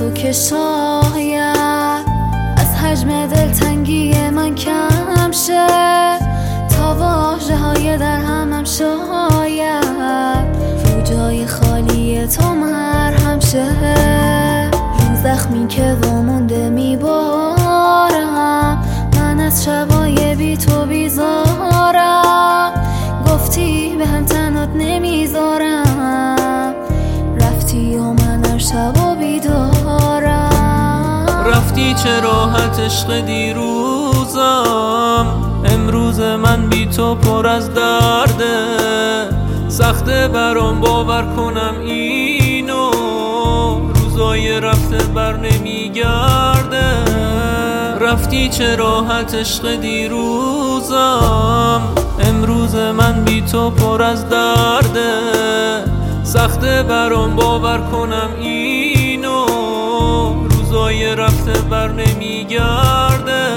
تو که شاید از حجم دلتنگی من کم شه، تا واژه های در همم شاید رو جای خالی تو مرهم شه. رو زخمی که وامونده میبارم، من از شبای بی تو بیزارم. گفتی به هم تنات نمیذارم، رفتی و من هر شب و بیدارم. رفتی چه راحت عشق دیروزم، امروز من بی تو پر از درده. سخته برام باور کنم اینو، روزای رفته بر نمیگرده. رفتی چه راحت عشق دیروزم، امروز من بی تو پر از درده. سخته برام باور کنم اینو، روزای رفته بر نمیگرده.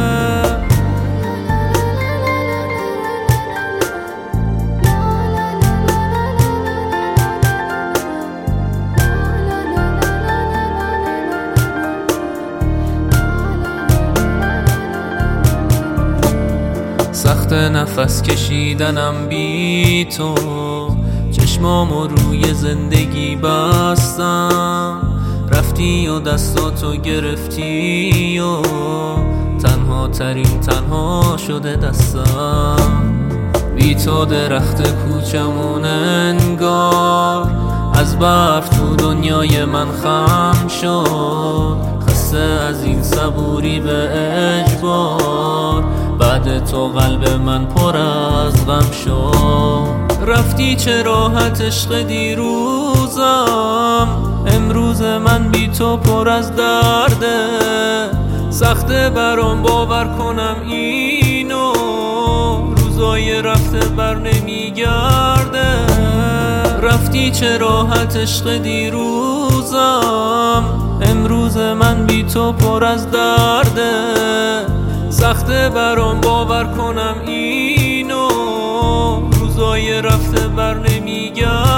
سخت نفس کشیدنم بی تو، چشمامو روی زندگی بستم. رفتی و دستاتو گرفتی و تنها ترین تنها شده دستم. بی تو درخت کوچمون انگار از برف تو دنیای من خم شد. خسته از این صبوری به اجبار، بعد تو قلب من پر از غم شد. رفتی چه راحت عشق دیروزم، امروز من بی تو پر از درده. سخته برام باور کنم اینو، روزای رفته بر نمیگرده. رفتی چه راحت عشق دیروزم، امروز من بی تو پر از درده. سخته برام باور کنم اینو، روزای رفته بر نمیگرده.